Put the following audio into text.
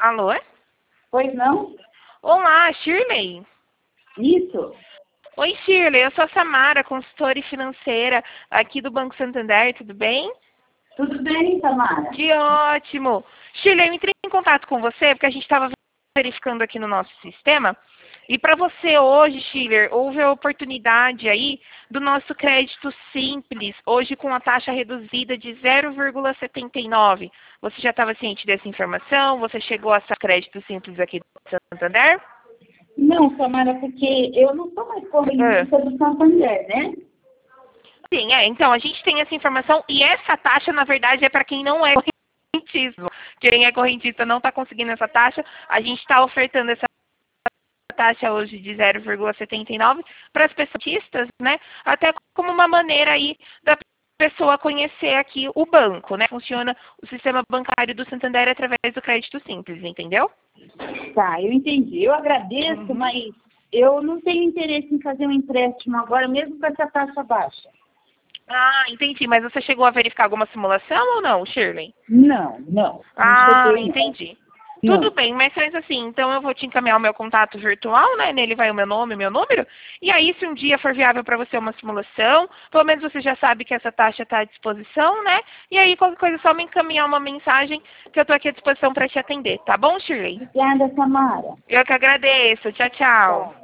Alô? Pois não? Olá, Shirley. Isso. Oi, Shirley. Eu sou a Samara, consultora financeira aqui do Banco Santander. Tudo bem? Tudo bem, Samara? Que ótimo. Shirley, eu entrei em contato com você porque a gente estava verificando aqui no nosso sistema. E para você hoje, Shirley, houve a oportunidade aí do nosso crédito simples, hoje com a taxa reduzida de 0,79. Você já estava ciente dessa informação? Você chegou a esse crédito simples aqui do Santander? Não, Samara, porque eu não sou mais correntista do Santander, né? Sim, então a gente tem essa informação e essa taxa, na verdade, é para quem não é correntista. Quem é correntista não está conseguindo essa taxa, a gente está ofertando essa taxa hoje de 0,79 para as pessoas, né? Até como uma maneira aí da pessoa conhecer aqui o banco, né? Funciona o sistema bancário do Santander através do crédito simples, entendeu? Tá, eu entendi. Eu agradeço, mas eu não tenho interesse em fazer um empréstimo agora, mesmo com essa taxa baixa. Ah, entendi. Mas você chegou a verificar alguma simulação ou não, Shirley? Não. Ah, Não cheguei, entendi. não. Tudo bem, mas faz assim, então eu vou te encaminhar o meu contato virtual, né? Nele vai o meu nome, meu número. E aí, se um dia for viável para você uma simulação, pelo menos você já sabe que essa taxa está à disposição, né? E aí, qualquer coisa, é só me encaminhar uma mensagem que eu estou aqui à disposição para te atender, tá bom, Shirley? Obrigada, Samara. Eu que agradeço. Tchau, tchau. Tá.